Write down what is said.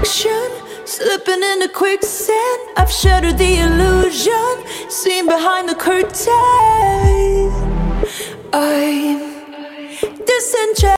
reflection, slipping into quicksand. I've shattered the illusion, seen behind the curtain. I'm disenchanted.